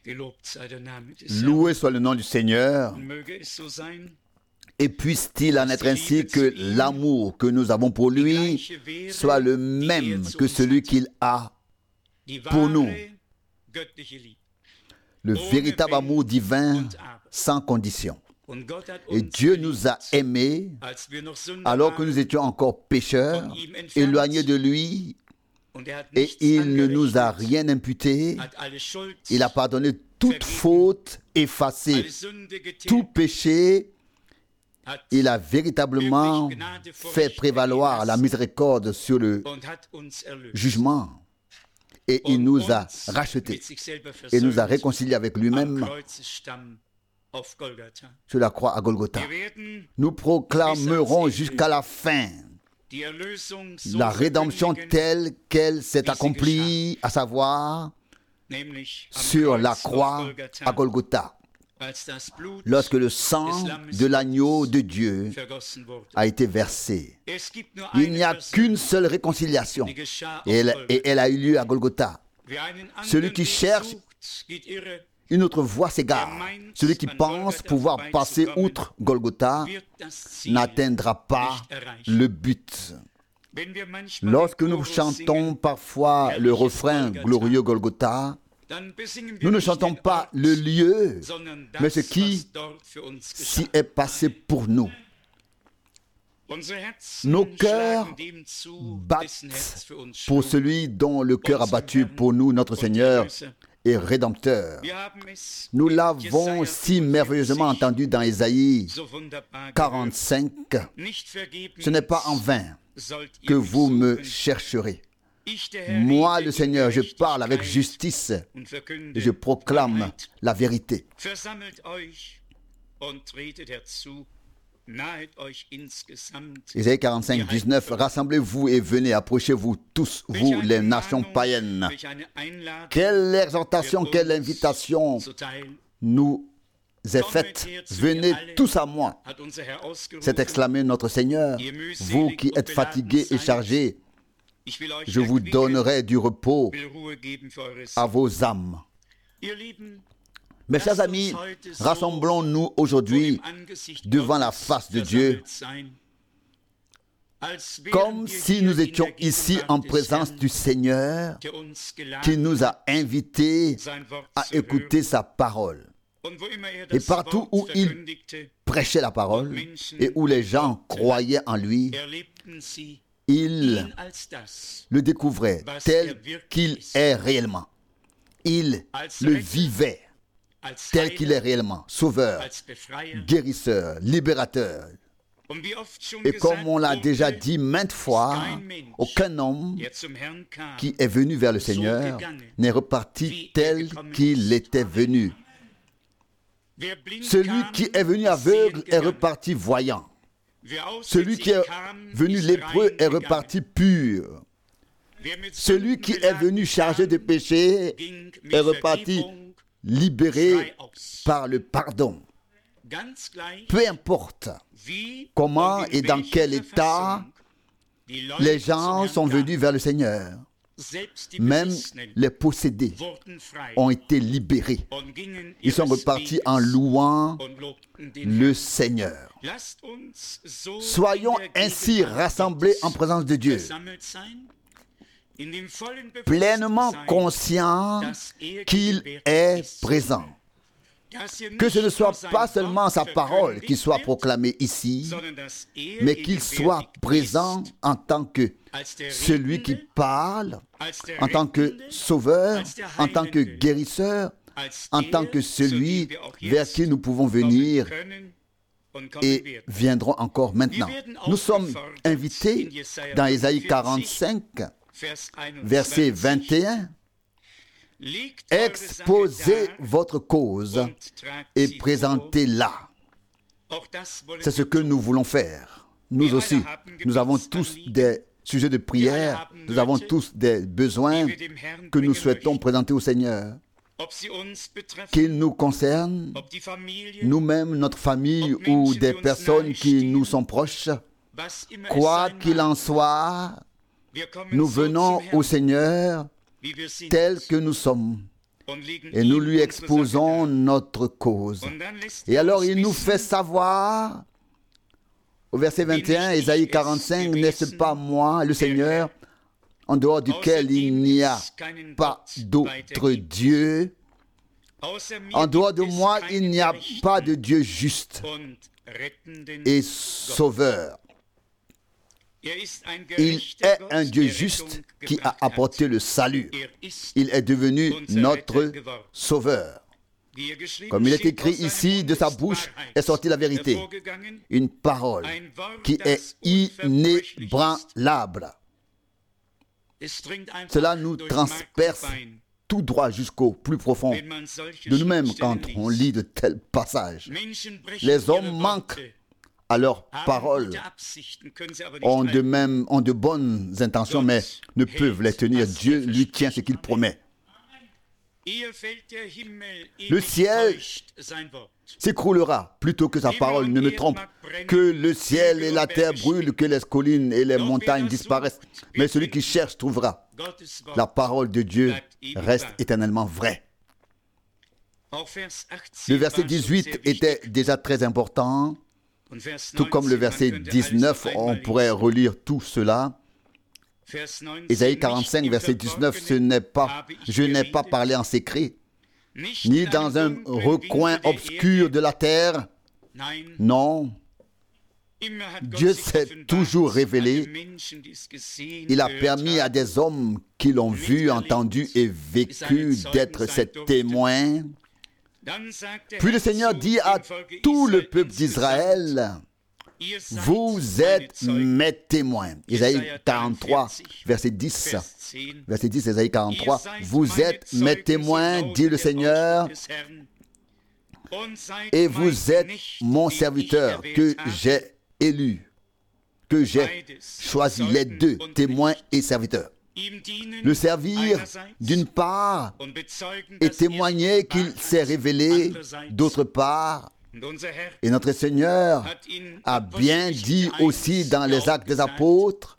Loué soit le nom du Seigneur. Et puisse-t-il en être ainsi que l'amour que nous avons pour lui soit le même que celui qu'il a pour nous. Le véritable amour divin sans condition. Et Dieu nous a aimés alors que nous étions encore pécheurs, éloignés de lui, et il ne nous a rien imputé. Il a pardonné toute faute, effacé tout péché. Il a véritablement fait prévaloir la miséricorde sur le jugement. Et il nous a rachetés et nous a réconciliés avec lui-même sur la croix à Golgotha. Nous proclamerons jusqu'à la fin la rédemption telle qu'elle s'est accomplie, à savoir sur la croix à Golgotha, lorsque le sang de l'agneau de Dieu a été versé. Il n'y a qu'une seule réconciliation et elle a eu lieu à Golgotha. Celui qui cherche une autre voie s'égare. Celui qui pense pouvoir passer outre Golgotha n'atteindra pas le but. Lorsque nous chantons parfois le refrain glorieux Golgotha, nous ne chantons pas le lieu, mais ce qui s'y est passé pour nous. Nos cœurs battent pour celui dont le cœur a battu pour nous, notre Seigneur et Rédempteur. Nous l'avons si merveilleusement entendu dans Ésaïe 45. Ce n'est pas en vain que vous me chercherez. Moi, le Seigneur, je parle avec justice et je proclame la vérité. Ésaïe 45, 19. Rassemblez-vous et venez, approchez-vous tous, vous les nations païennes. Quelle exhortation, quelle invitation nous est faite. Venez tous à moi. C'est exclamé notre Seigneur. Vous qui êtes fatigués et chargés, je vous donnerai du repos à vos âmes. Mes chers amis, rassemblons-nous aujourd'hui devant la face de Dieu, comme si nous étions ici en présence du Seigneur qui nous a invités à écouter sa parole. Et partout où il prêchait la parole et où les gens croyaient en lui, ils le découvraient tel qu'il est réellement. Ils le vivaient tel qu'il est réellement. Sauveur, guérisseur, libérateur. Et comme on l'a déjà dit maintes fois, aucun homme qui est venu vers le Seigneur n'est reparti tel qu'il était venu. Celui qui est venu aveugle est reparti voyant. Celui qui est venu lépreux est reparti pur. Celui qui est venu chargé de péché est reparti libéré par le pardon. Peu importe comment et dans quel état les gens sont venus vers le Seigneur, même les possédés ont été libérés. Ils sont repartis en louant le Seigneur. Soyons ainsi rassemblés en présence de Dieu, pleinement conscients qu'il est présent. Que ce ne soit pas seulement sa parole qui soit proclamée ici, mais qu'il soit présent en tant que celui qui parle, en tant que sauveur, en tant que guérisseur, en tant que celui vers qui nous pouvons venir et viendrons encore maintenant. Nous sommes invités dans Ésaïe 45, verset 21. Exposez votre cause et présentez-la. C'est ce que nous voulons faire. Nous aussi, nous avons tous des sujets de prière, nous avons tous des besoins que nous souhaitons présenter au Seigneur. Qu'ils nous concernent, nous-mêmes, notre famille ou des personnes qui nous sont proches. Quoi qu'il en soit, nous venons au Seigneur tels que nous sommes et nous lui exposons notre cause. Et alors il nous fait savoir, au verset 21, Ésaïe 45, n'est-ce pas moi, le Seigneur, en dehors duquel il n'y a pas d'autre Dieu? En dehors de moi, il n'y a pas de Dieu juste et sauveur. Il est un Dieu juste qui a apporté le salut. Il est devenu notre sauveur. Comme il est écrit ici, de sa bouche est sortie la vérité. Une parole qui est inébranlable. Cela nous transperce tout droit jusqu'au plus profond de nous-mêmes quand on lit de tels passages. Les hommes manquent à leurs paroles, ont de bonnes intentions, mais ne peuvent les tenir. Dieu lui tient ce qu'il promet. Le ciel s'écroulera plutôt que sa parole ne me trompe. Que le ciel et la terre brûlent, que les collines et les montagnes disparaissent. Mais celui qui cherche trouvera. La parole de Dieu reste éternellement vraie. Le verset 18 était déjà très important. Tout comme le verset 19, on pourrait relire tout cela. Ésaïe 45, verset 19, je n'ai pas parlé en secret, ni dans un recoin obscur de la terre. Non, Dieu s'est toujours révélé. Il a permis à des hommes qui l'ont vu, entendu et vécu d'être ses témoins. Puis le Seigneur dit à tout le peuple d'Israël, vous êtes mes témoins. Ésaïe 43, verset 10. Verset 10, Ésaïe 43. Vous êtes mes témoins, dit le Seigneur, et vous êtes mon serviteur que j'ai élu, que j'ai choisi, les deux, témoins et serviteurs. Le servir d'une part et témoigner qu'il s'est révélé d'autre part. Et notre Seigneur a bien dit aussi dans les Actes des Apôtres,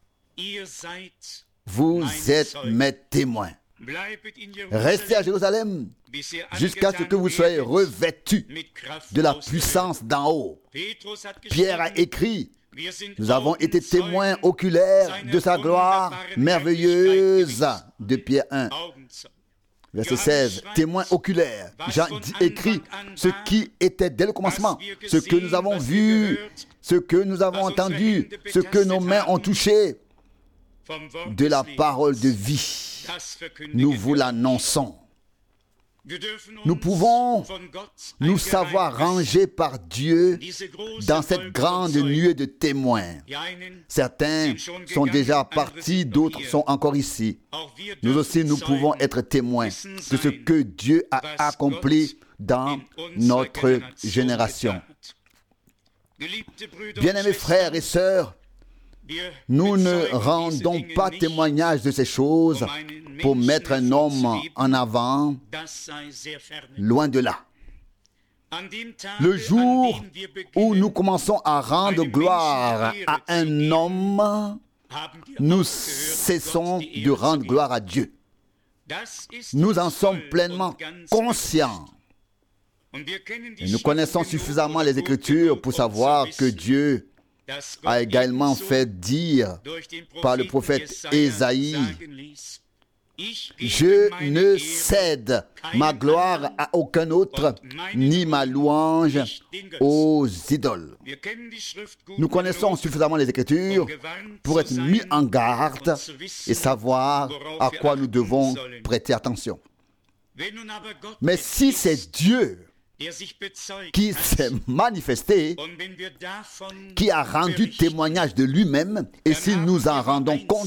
vous êtes mes témoins. Restez à Jérusalem jusqu'à ce que vous soyez revêtus de la puissance d'en haut. Pierre a écrit, nous avons été témoins oculaires de sa gloire merveilleuse, de Pierre 1. Verset 16, témoins oculaires. Jean écrit ce qui était dès le commencement, ce que nous avons vu, ce que nous avons entendu, ce que nos mains ont touché de la parole de vie. Nous vous l'annonçons. Nous pouvons nous savoir rangés par Dieu dans cette grande nuée de témoins. Certains sont déjà partis, d'autres sont encore ici. Nous aussi, nous pouvons être témoins de ce que Dieu a accompli dans notre génération. Bien-aimés frères et sœurs, nous ne rendons pas témoignage de ces choses pour mettre un homme en avant, loin de là. Le jour où nous commençons à rendre gloire à un homme, nous cessons de rendre gloire à Dieu. Nous en sommes pleinement conscients. Et nous connaissons suffisamment les Écritures pour savoir que Dieu a également fait dire par le prophète Ésaïe, je ne cède ma gloire à aucun autre, ni ma louange aux idoles. Nous connaissons suffisamment les Écritures pour être mis en garde et savoir à quoi nous devons prêter attention. Mais si c'est Dieu qui s'est manifesté, qui a rendu témoignage de lui-même, et si nous en rendons compte,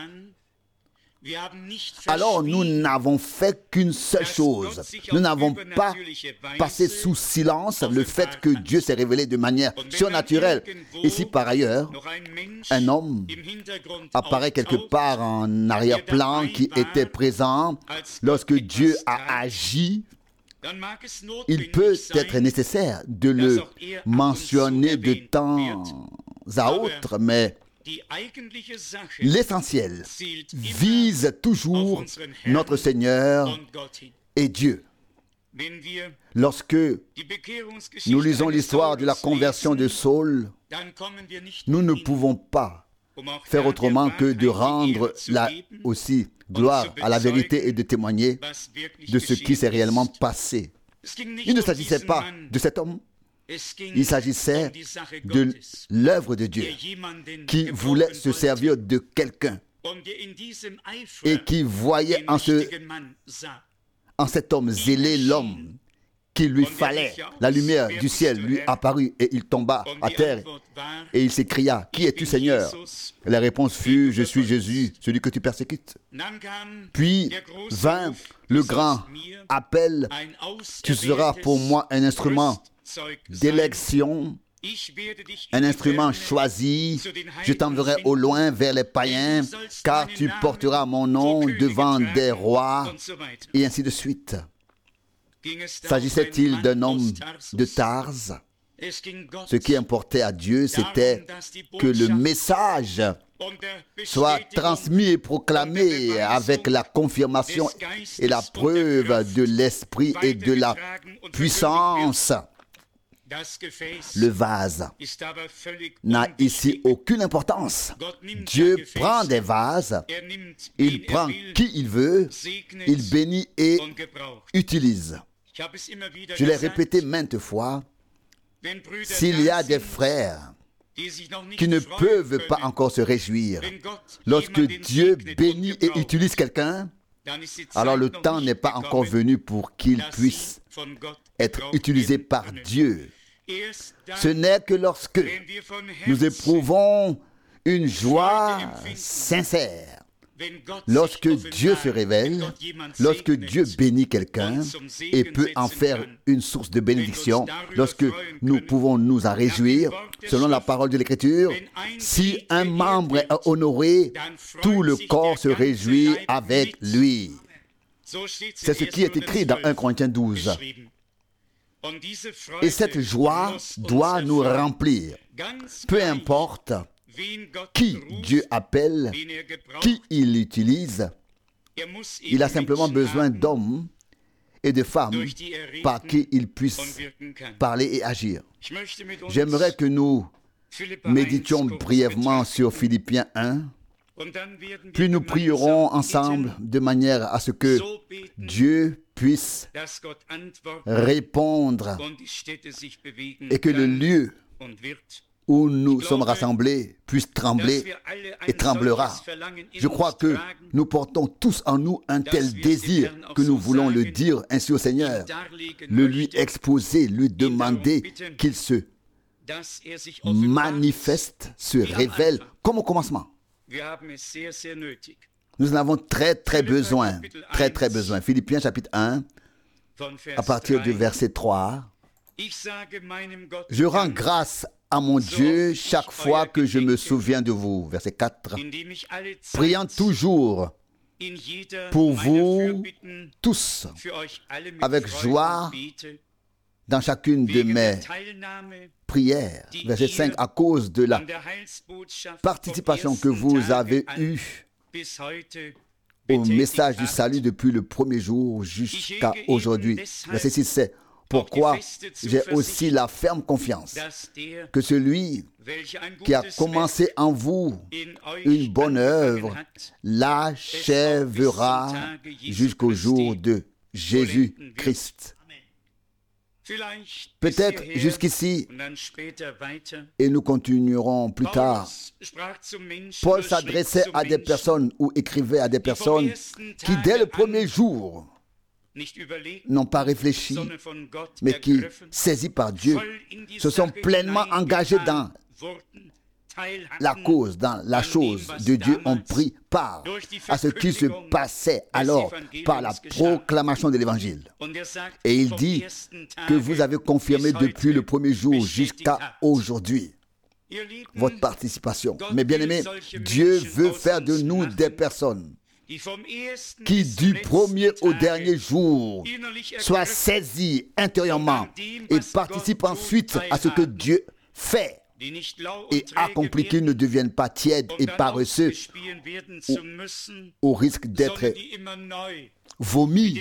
alors nous n'avons fait qu'une seule chose. Nous n'avons pas passé sous silence le fait que Dieu s'est révélé de manière surnaturelle. Et si par ailleurs, un homme apparaît quelque part en arrière-plan qui était présent lorsque Dieu a agi, il peut être nécessaire de le mentionner de temps à autre, mais l'essentiel vise toujours notre Seigneur et Dieu. Lorsque nous lisons l'histoire de la conversion de Saul, nous ne pouvons pas faire autrement que de rendre aussi gloire à la vérité et de témoigner de ce qui s'est réellement passé. Il ne s'agissait pas de cet homme, il s'agissait de l'œuvre de Dieu qui voulait se servir de quelqu'un et qui voyait en cet homme zélé l'homme qu'il lui fallait. La lumière du ciel lui apparut et il tomba à terre et il s'écria: Qui es-tu, Seigneur? La réponse fut: Je suis Jésus, celui que tu persécutes. Puis vint le grand appel: Tu seras pour moi un instrument d'élection, un instrument choisi. Je t'enverrai au loin vers les païens, car tu porteras mon nom devant des rois, et ainsi de suite. S'agissait-il d'un homme de Tarse? Ce qui importait à Dieu, c'était que le message soit transmis et proclamé avec la confirmation et la preuve de l'esprit et de la puissance. Le vase n'a ici aucune importance. Dieu prend des vases, il prend qui il veut, il bénit et utilise. Je l'ai répété maintes fois, s'il y a des frères qui ne peuvent pas encore se réjouir, lorsque Dieu bénit et utilise quelqu'un, alors le temps n'est pas encore venu pour qu'il puisse être utilisé par Dieu. Ce n'est que lorsque nous éprouvons une joie sincère, lorsque Dieu se révèle, lorsque Dieu bénit quelqu'un et peut en faire une source de bénédiction, lorsque nous pouvons nous en réjouir, selon la parole de l'Écriture, si un membre est honoré, tout le corps se réjouit avec lui. C'est ce qui est écrit dans 1 Corinthiens 12. Et cette joie doit nous remplir. Peu importe qui Dieu appelle, qui il utilise, il a simplement besoin d'hommes et de femmes par qui il puisse parler et agir. J'aimerais que nous méditions brièvement sur Philippiens 1, puis nous prierons ensemble de manière à ce que Dieu puisse répondre et que le lieu où nous sommes rassemblés puisse trembler et tremblera. Je crois que nous portons tous en nous un tel désir que nous voulons le dire ainsi au Seigneur, le lui exposer, lui demander qu'il se manifeste, se révèle comme au commencement. Nous en avons très besoin, très besoin. Philippiens chapitre 1, à partir du verset 3. Je rends grâce à mon Dieu chaque fois que je me souviens de vous. Verset 4. Priant toujours pour vous tous, avec joie dans chacune de mes prières. Verset 5. À cause de la participation que vous avez eue au message du salut depuis le premier jour jusqu'à aujourd'hui. Verset 6, c'est pourquoi j'ai aussi la ferme confiance que celui qui a commencé en vous une bonne œuvre l'achèvera jusqu'au jour de Jésus-Christ. Peut-être jusqu'ici, et nous continuerons plus tard. Paul s'adressait à des personnes ou écrivait à des personnes qui, dès le premier jour, n'ont pas réfléchi, mais qui, saisis par Dieu, se sont pleinement engagés dans la cause, dans la chose de Dieu, ont pris part à ce qui se passait alors par la proclamation de l'Évangile. Et il dit que vous avez confirmé depuis le premier jour jusqu'à aujourd'hui votre participation. Mais bien aimé, Dieu veut faire de nous des personnes qui du premier au dernier jour soient saisies intérieurement et participent ensuite à ce que Dieu fait et accomplit, qu'ils ne deviennent pas tièdes et paresseux au risque d'être vomis,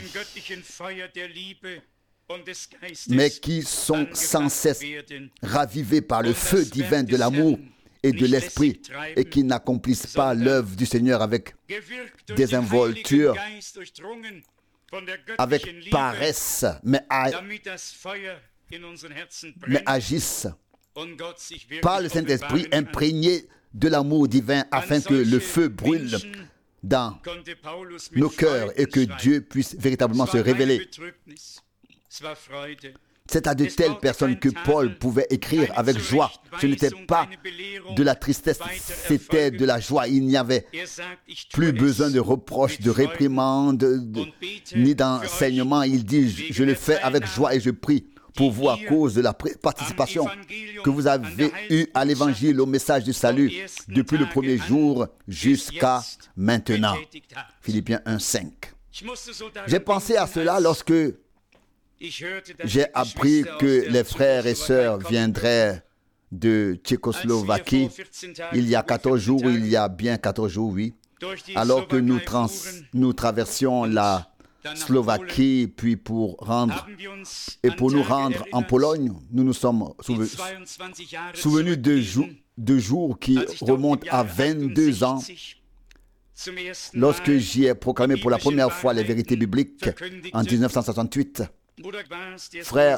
mais qui sont sans cesse ravivés par le feu divin de l'amour et de l'esprit, et qui n'accomplissent pas l'œuvre du Seigneur avec désinvolture, avec paresse, mais agissent par le Saint-Esprit imprégné de l'amour divin, afin que le feu brûle dans nos cœurs et que Dieu puisse véritablement se révéler. C'est à de telles personnes que Paul pouvait écrire avec joie. Ce n'était pas de la tristesse, c'était de la joie. Il n'y avait plus besoin de reproches, de réprimandes, ni d'enseignements. Il dit, je le fais avec joie et je prie pour vous à cause de la participation que vous avez eue à l'évangile, au message du salut, depuis le premier jour jusqu'à maintenant. Philippiens 1:5. J'ai pensé à cela lorsque j'ai appris que les frères et sœurs viendraient de Tchécoslovaquie il y a 14 jours, il y a bien 14 jours, oui, alors que nous traversions la Slovaquie, puis pour nous rendre en Pologne, nous nous sommes souvenus de jours qui remontent à 22 ans, lorsque j'y ai proclamé pour la première fois les vérités bibliques en 1968. Frère,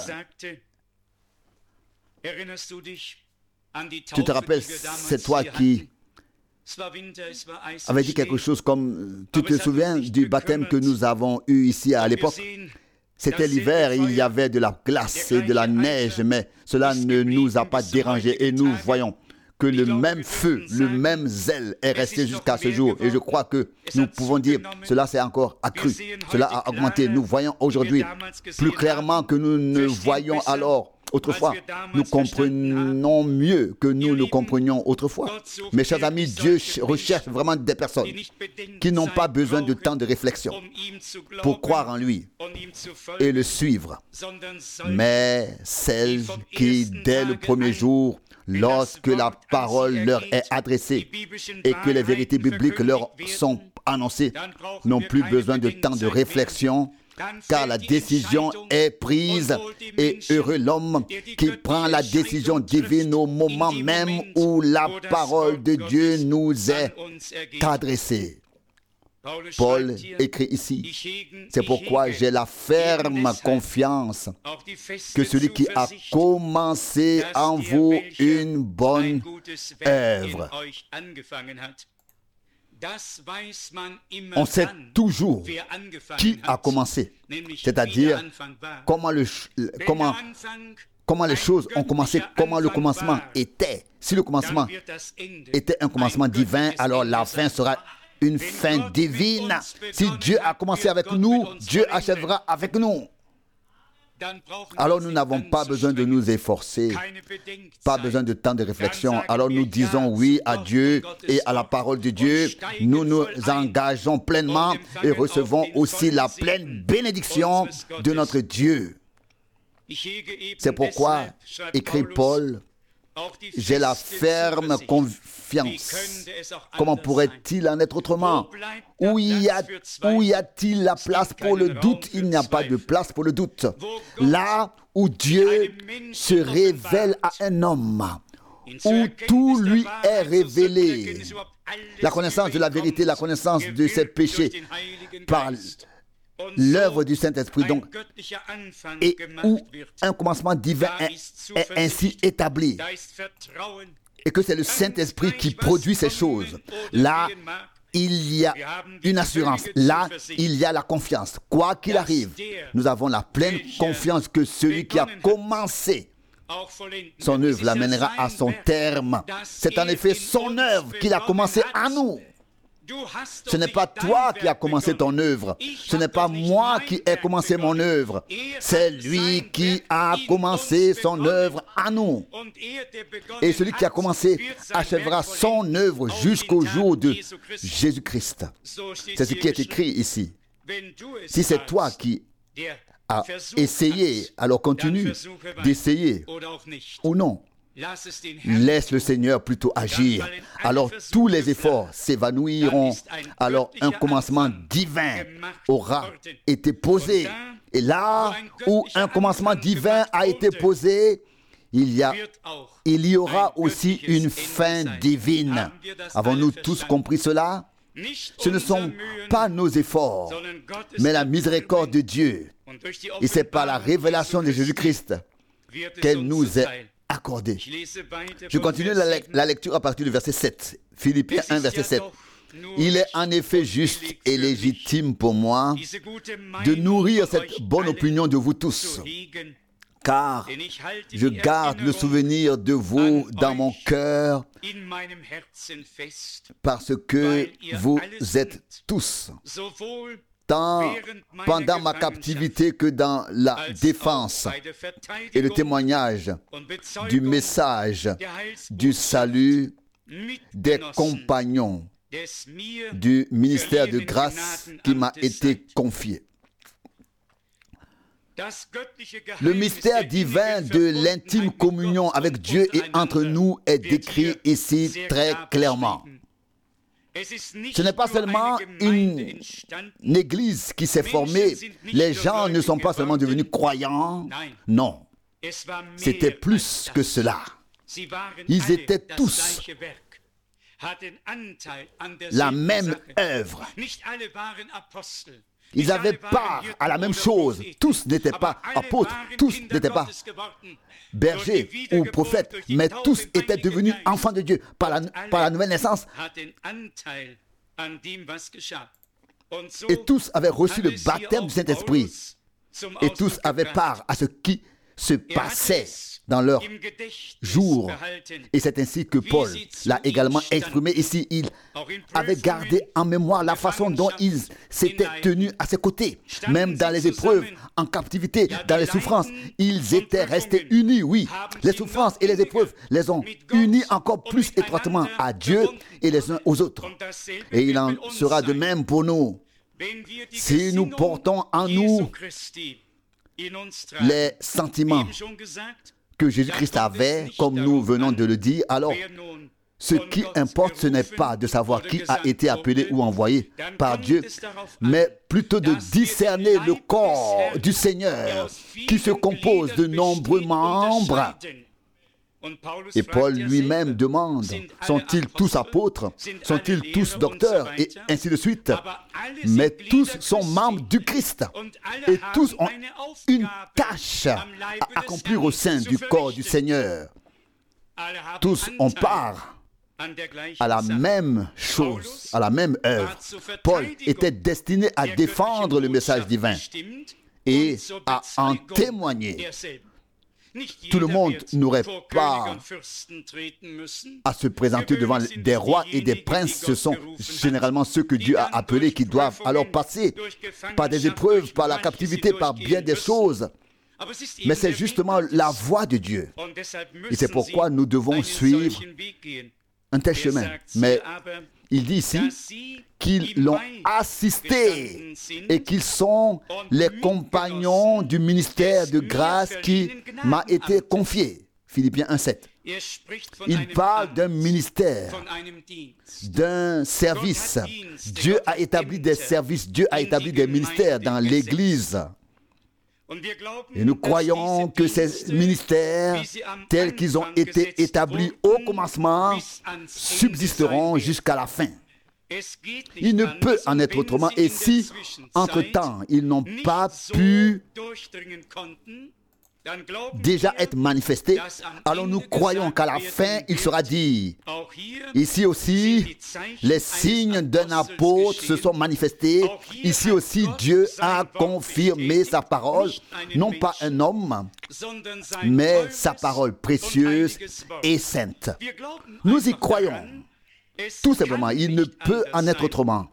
tu te rappelles, c'est toi qui avais dit quelque chose comme, tu te souviens du baptême que nous avons eu ici à l'époque? C'était l'hiver et il y avait de la glace et de la neige, mais cela ne nous a pas dérangés et nous voyons que le même feu, le même zèle est resté jusqu'à ce jour. Et je crois que nous pouvons dire, cela s'est encore accru, cela a augmenté. Nous voyons aujourd'hui plus clairement que nous ne voyions alors autrefois. Nous comprenons mieux que nous ne comprenions autrefois. Mes chers amis, Dieu recherche vraiment des personnes qui n'ont pas besoin de temps de réflexion pour croire en lui et le suivre, mais celles qui, dès le premier jour, lorsque la parole leur est adressée et que les vérités bibliques leur sont annoncées, n'ont plus besoin de temps de réflexion, car la décision est prise, et heureux l'homme qui prend la décision divine au moment même où la parole de Dieu nous est adressée. Paul écrit ici, c'est pourquoi j'ai la ferme confiance que celui qui a commencé en vous une bonne œuvre. On sait toujours qui a commencé, c'est-à-dire comment les choses ont commencé, comment le commencement était. Si le commencement était un commencement divin, alors la fin sera une fin divine. Si Dieu a commencé avec nous, Dieu achèvera avec nous. Alors nous n'avons pas besoin de nous efforcer, pas besoin de temps de réflexion. Alors nous disons oui à Dieu et à la parole de Dieu. Nous nous engageons pleinement et recevons aussi la pleine bénédiction de notre Dieu. C'est pourquoi, écrit Paul, j'ai la ferme confiance. Comment pourrait-il en être autrement? Où y a-t-il la place pour le doute? Il n'y a pas de place pour le doute. Là où Dieu se révèle à un homme, où tout lui est révélé, la connaissance de la vérité, la connaissance de ses péchés, par l'œuvre du Saint-Esprit, donc, et où un commencement divin est ainsi établi, et que c'est le Saint-Esprit qui produit ces choses. Là, il y a une assurance. Là, il y a la confiance. Quoi qu'il arrive, nous avons la pleine confiance que celui qui a commencé son œuvre l'amènera à son terme. C'est en effet son œuvre qu'il a commencé à nous. Ce n'est pas toi qui as commencé ton œuvre. Ce n'est pas moi qui ai commencé mon œuvre. C'est lui qui a commencé son œuvre à nous. Et celui qui a commencé achèvera son œuvre jusqu'au jour de Jésus-Christ. C'est ce qui est écrit ici. Si c'est toi qui as essayé, alors continue d'essayer ou non. Laisse le Seigneur plutôt agir. Alors tous les efforts s'évanouiront. Alors un commencement divin aura été posé. Et là où un commencement divin a été posé, il y aura aussi une fin divine. Avons-nous tous compris cela? Ce ne sont pas nos efforts, mais la miséricorde de Dieu. Et c'est par la révélation de Jésus-Christ qu'elle nous est accordée. Je continue la lecture à partir du verset 7. Philippiens 1, verset 7. Il est en effet juste et légitime pour moi de nourrir cette bonne opinion de vous tous, car je garde le souvenir de vous dans mon cœur, parce que vous êtes tous, tant pendant ma captivité que dans la défense et le témoignage du message du salut, des compagnons du ministère de grâce qui m'a été confié. Le mystère divin de l'intime communion avec Dieu et entre nous est décrit ici très clairement. Ce n'est pas seulement une église qui s'est formée. Les gens ne sont pas seulement devenus croyants. Non, c'était plus que cela. Ils étaient tous la même œuvre. Ils avaient part à la même chose. Tous n'étaient pas apôtres, tous n'étaient pas bergers ou prophètes, mais tous étaient devenus enfants de Dieu par la nouvelle naissance. Et tous avaient reçu le baptême du Saint-Esprit. Et tous avaient part à ce qui se passait dans leur jour. Et c'est ainsi que Paul l'a également exprimé ici. Il avait gardé en mémoire la façon dont ils s'étaient tenus à ses côtés. Même dans les épreuves, en captivité, dans les souffrances, ils étaient restés unis, oui. Les souffrances et les épreuves les ont unis encore plus étroitement à Dieu et les uns aux autres. Et il en sera de même pour nous. Si nous portons en nous les sentiments que Jésus-Christ avait, comme nous venons de le dire, alors ce qui importe, ce n'est pas de savoir qui a été appelé ou envoyé par Dieu, mais plutôt de discerner le corps du Seigneur qui se compose de nombreux membres. Et Paul lui-même demande, sont-ils tous apôtres? Sont-ils tous docteurs? Et ainsi de suite. Mais tous sont membres du Christ. Et tous ont une tâche à accomplir au sein du corps du Seigneur. Tous ont part à la même chose, à la même œuvre. Paul était destiné à défendre le message divin et à en témoigner. Tout le monde n'aurait pas à se présenter devant des rois et des princes. Ce sont généralement ceux que Dieu a appelés qui doivent alors passer par des épreuves, par la captivité, par bien des choses. Mais c'est justement la voie de Dieu. Et c'est pourquoi nous devons suivre un tel chemin. Mais il dit ici qu'ils l'ont assisté et qu'ils sont les compagnons du ministère de grâce qui m'a été confié. Philippiens 1,7. Il parle d'un ministère, d'un service. Dieu a établi des services, Dieu a établi des ministères dans l'Église. Et nous croyons que ces ministères, tels qu'ils ont été établis au commencement, subsisteront jusqu'à la fin. Il ne peut en être autrement. Et si, entre-temps, ils n'ont pas pu déjà être manifestés, alors nous croyons qu'à la fin, il sera dit, ici aussi, les signes d'un apôtre se sont manifestés. Ici aussi, Dieu a confirmé sa parole, non pas un homme, mais sa parole précieuse et sainte. Nous y croyons. Tout simplement, il ne peut en être autrement.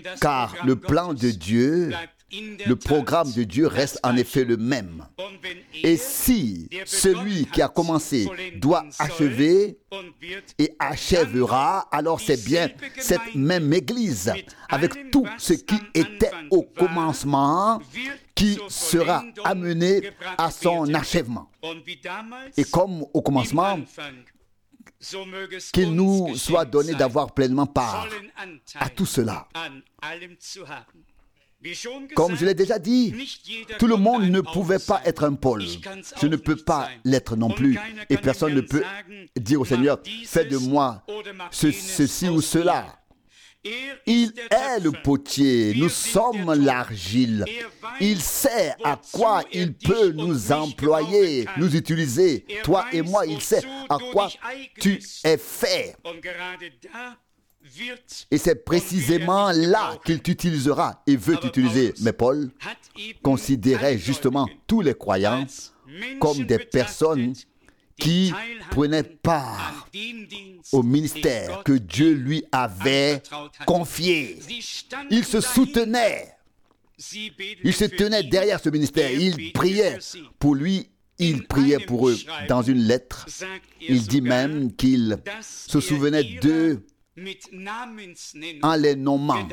Car le plan de Dieu, le programme de Dieu reste en effet le même. Et si celui qui a commencé doit achever et achèvera, alors c'est bien cette même Église, avec tout ce qui était au commencement, qui sera amené à son achèvement. Et comme au commencement, qu'il nous soit donné d'avoir pleinement part à tout cela. Comme je l'ai déjà dit, tout le monde ne pouvait pas être un Paul. Je ne peux pas l'être non plus. Et personne ne peut dire au Seigneur, fais de moi ceci ou cela. Il est le potier, nous sommes l'argile. Il sait à quoi il peut nous employer, nous utiliser. Toi et moi, il sait à quoi tu es fait. Et c'est précisément là qu'il t'utilisera et veut t'utiliser. Mais Paul considérait justement tous les croyants comme des personnes qui prenaient part au ministère que Dieu lui avait confié. Il se soutenait. Il se tenait derrière ce ministère. Il priait pour lui. Il priait pour eux. Dans une lettre, il dit même qu'il se souvenait d'eux en les nommant.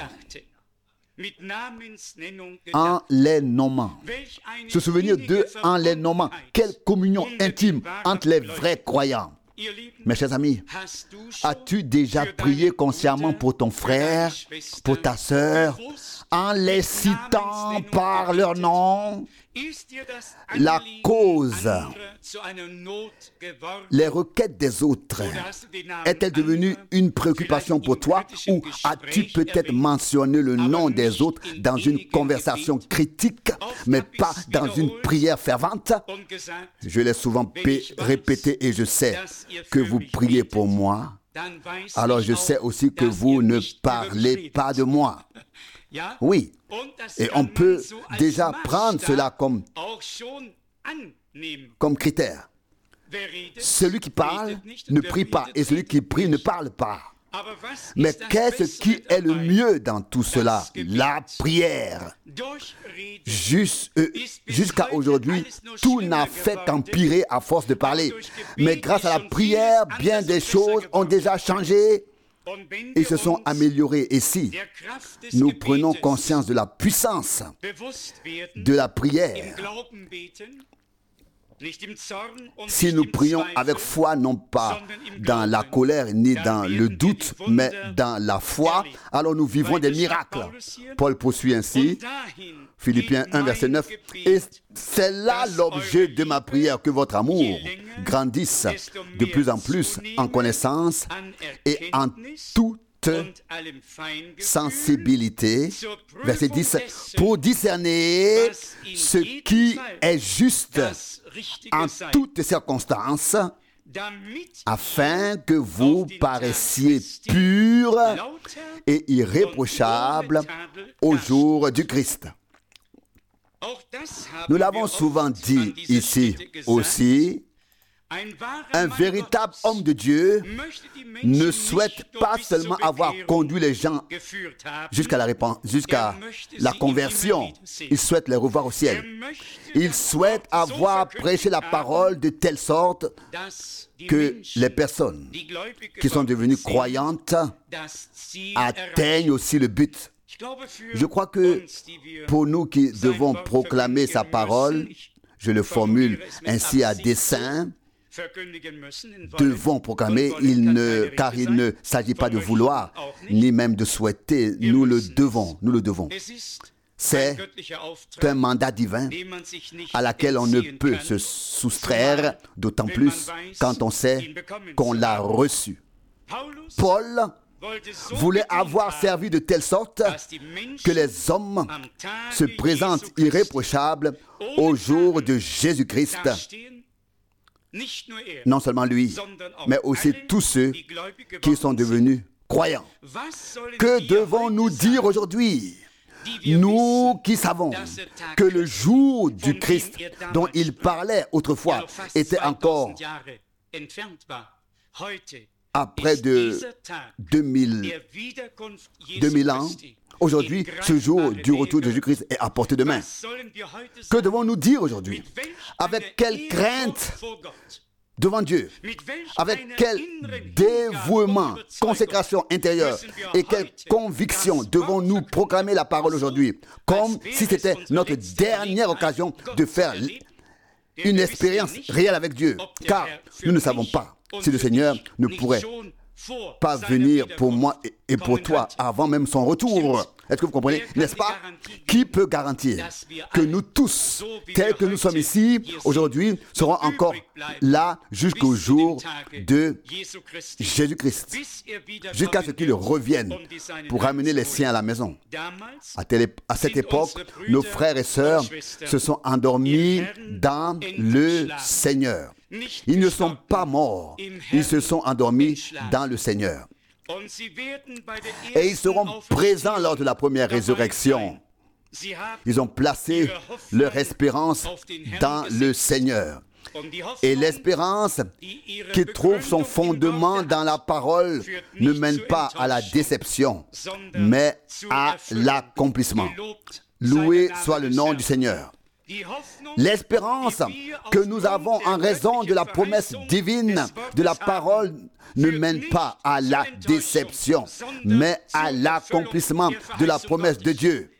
En les nommant. Se souvenir d'eux en les nommant. Quelle communion intime entre les vrais croyants. Mes chers amis, as-tu déjà prié consciemment pour ton frère, pour ta sœur, en les citant par leur nom? La cause, les requêtes des autres, est-elle devenue une préoccupation pour toi ou as-tu peut-être mentionné le nom des autres dans une conversation critique, mais pas dans une prière fervente? Je l'ai souvent répété et je sais que vous priez pour moi, alors je sais aussi que vous ne parlez pas de moi. Oui, et on peut déjà prendre cela comme critère. Celui qui parle ne prie pas et celui qui prie ne parle pas. Mais qu'est-ce qui est le mieux dans tout cela? La prière. Jusqu'à aujourd'hui, tout n'a fait qu'empirer à force de parler. Mais grâce à la prière, bien des choses ont déjà changé et se sont améliorées. Et si nous prenons conscience de la puissance de la prière, si nous prions avec foi, non pas dans la colère ni dans le doute, mais dans la foi, alors nous vivrons des miracles. Paul poursuit ainsi, Philippiens 1, verset 9, « Et c'est là l'objet de ma prière, que votre amour grandisse de plus en plus en connaissance et en toute sensibilité, verset 10, pour discerner ce qui est juste en toutes circonstances, afin que vous paraissiez purs et irréprochables au jour du Christ. » Nous l'avons souvent dit ici aussi, un véritable homme de Dieu ne souhaite pas seulement avoir conduit les gens jusqu'à la conversion, il souhaite les revoir au ciel. Il souhaite avoir prêché la parole de telle sorte que les personnes qui sont devenues croyantes atteignent aussi le but. Je crois que pour nous qui devons proclamer sa parole, je le formule ainsi à dessein, devons proclamer, car il ne s'agit pas de vouloir, ni même de souhaiter, nous le devons. C'est un mandat divin à laquelle on ne peut se soustraire, d'autant plus quand on sait qu'on l'a reçu. Paul voulait avoir servi de telle sorte que les hommes se présentent irréprochables au jour de Jésus-Christ. Non seulement lui, mais aussi tous ceux qui sont devenus croyants. Que devons-nous dire aujourd'hui? Nous qui savons que le jour du Christ dont il parlait autrefois était encore à près de 2000 ans. Aujourd'hui, ce jour du retour de Jésus-Christ est à portée de main. Que devons-nous dire aujourd'hui? avec quelle crainte devant Dieu, avec quel dévouement, consécration intérieure et quelle conviction devons-nous proclamer la parole aujourd'hui, comme si c'était notre dernière occasion de faire une expérience réelle avec Dieu, car nous ne savons pas si le Seigneur ne pourrait pas venir pour moi et pour toi avant même son retour. Est-ce que vous comprenez, n'est-ce pas? Qui peut garantir que nous tous, tels que nous sommes ici aujourd'hui, serons encore là jusqu'au jour de Jésus-Christ, jusqu'à ce qu'il revienne pour ramener les siens à la maison? À cette époque, nos frères et sœurs se sont endormis dans le Seigneur. Ils ne sont pas morts, ils se sont endormis dans le Seigneur. Et ils seront présents lors de la première résurrection. Ils ont placé leur espérance dans le Seigneur. Et l'espérance qui trouve son fondement dans la parole ne mène pas à la déception, mais à l'accomplissement. Loué soit le nom du Seigneur. L'espérance que nous avons en raison de la promesse divine de la parole ne mène pas à la déception, mais à l'accomplissement de la promesse de Dieu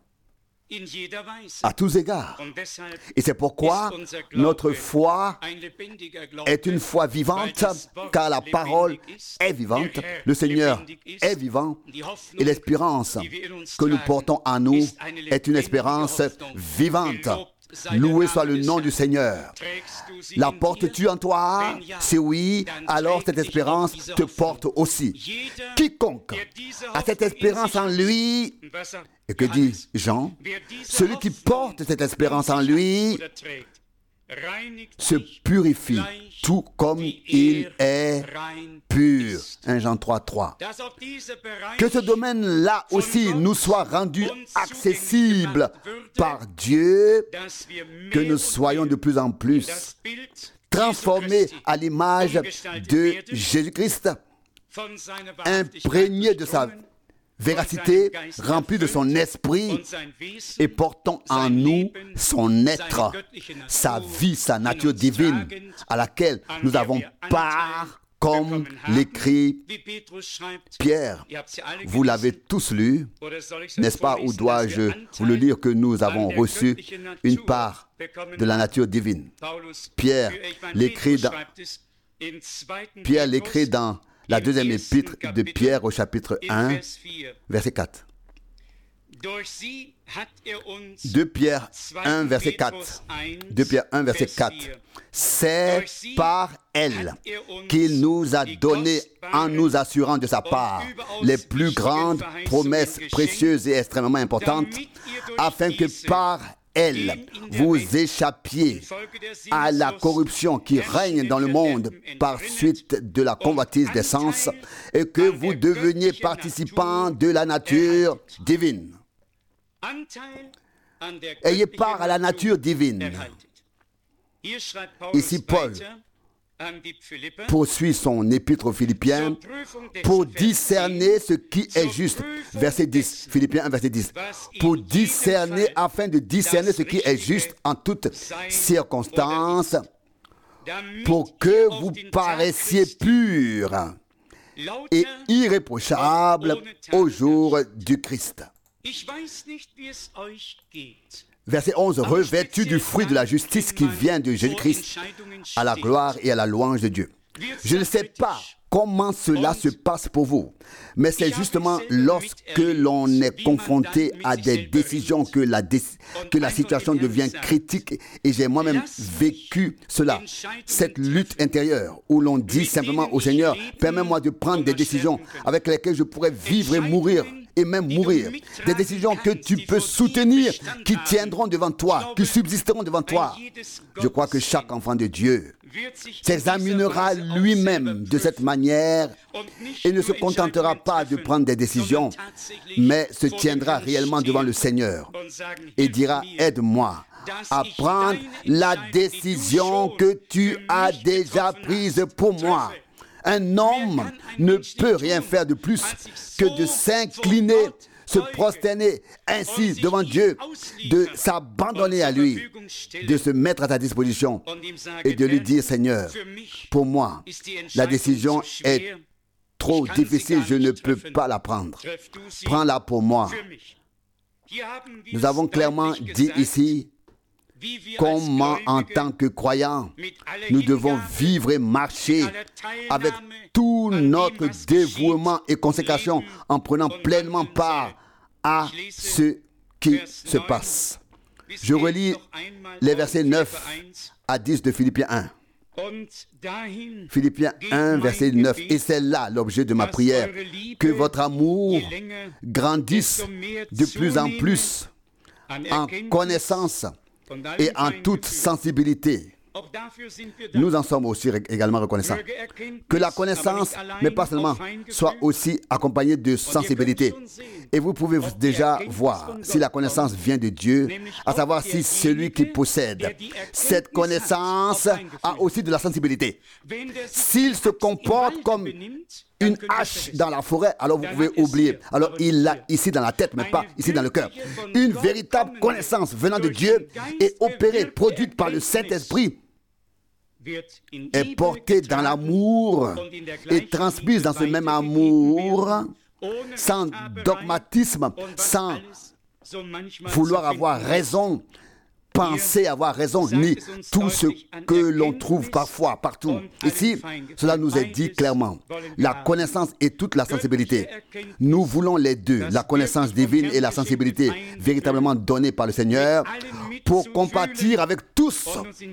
à tous égards. Et c'est pourquoi notre foi est une foi vivante, car la parole est vivante, le Seigneur est vivant, et l'espérance que nous portons en nous est une espérance vivante. Loué soit le nom du Seigneur. La portes-tu en toi? Si oui, alors cette espérance te porte aussi. Quiconque a cette espérance en lui, et que dit Jean? Celui qui porte cette espérance en lui se purifie, tout comme il est pur. 1 Jean 3, 3. Que ce domaine-là aussi nous soit rendu accessible par Dieu, que nous soyons de plus en plus transformés à l'image de Jésus-Christ, imprégnés de sa véracité, remplis de son esprit et portant en nous son être, sa vie, sa nature divine à laquelle nous avons part, comme l'écrit Pierre. Vous l'avez tous lu, n'est-ce pas? Ou dois-je vous le lire que nous avons reçu une part de la nature divine? Pierre l'écrit dans la deuxième épître de Pierre au chapitre 1, verset 4. 2 Pierre 1, verset 4. 2 Pierre 1, verset 4. C'est par elle qu'il nous a donné, en nous assurant de sa part, les plus grandes promesses précieuses et extrêmement importantes, afin que par elle, vous échappiez à la corruption qui règne dans le monde par suite de la convoitise des sens et que vous deveniez participants de la nature divine. Ayez part à la nature divine. Ici, Paul poursuit son épître aux Philippiens pour discerner ce qui est juste. Verset 10, Philippiens 1, verset 10. Pour discerner, afin de discerner ce qui est juste en toutes circonstances, pour que vous paraissiez purs et irréprochables au jour du Christ. Verset 11, revêtus du fruit de la justice qui vient de Jésus-Christ à la gloire et à la louange de Dieu. Je ne sais pas comment cela se passe pour vous, mais c'est justement lorsque l'on est confronté à des décisions que la situation devient critique, et j'ai moi-même vécu cela, cette lutte intérieure où l'on dit simplement au Seigneur, permets-moi de prendre des décisions avec lesquelles je pourrais vivre et mourir. Et même mourir. Des décisions que tu peux soutenir, qui tiendront devant toi, qui subsisteront devant toi. Je crois que chaque enfant de Dieu s'examinera lui-même de cette manière et ne se contentera pas de prendre des décisions, mais se tiendra réellement devant le Seigneur et dira, aide-moi à prendre la décision que tu as déjà prise pour moi. Un homme ne peut rien faire de plus que de s'incliner se prosterner ainsi devant Dieu, de s'abandonner à lui, de se mettre à ta disposition et de lui dire, Seigneur, pour moi, la décision est trop difficile, je ne peux pas la prendre. Prends-la pour moi. Nous avons clairement dit ici comment, en tant que croyants, nous devons vivre et marcher avec tout notre dévouement et consécration en prenant pleinement part à ce qui se passe. Je relis les versets 9 à 10 de Philippiens 1. Philippiens 1, verset 9. Et c'est là l'objet de ma prière, que votre amour grandisse de plus en plus en connaissance et en toute sensibilité. Nous en sommes aussi également reconnaissants. Que la connaissance, mais pas seulement, soit aussi accompagnée de sensibilité. Et vous pouvez déjà voir si la connaissance vient de Dieu, à savoir si celui qui possède cette connaissance a aussi de la sensibilité. S'il se comporte comme une hache dans la forêt, alors vous pouvez oublier. Alors il l'a ici dans la tête, mais pas ici dans le cœur. Une véritable connaissance venant de Dieu et opérée, produite par le Saint-Esprit, est portée dans l'amour et transmise dans ce même amour, sans dogmatisme, sans vouloir avoir raison, penser avoir raison, ni tout ce que l'on trouve parfois, partout. Ici, cela nous est dit clairement. La connaissance et toute la sensibilité. Nous voulons les deux, la connaissance divine et la sensibilité véritablement donnée par le Seigneur pour compatir avec tous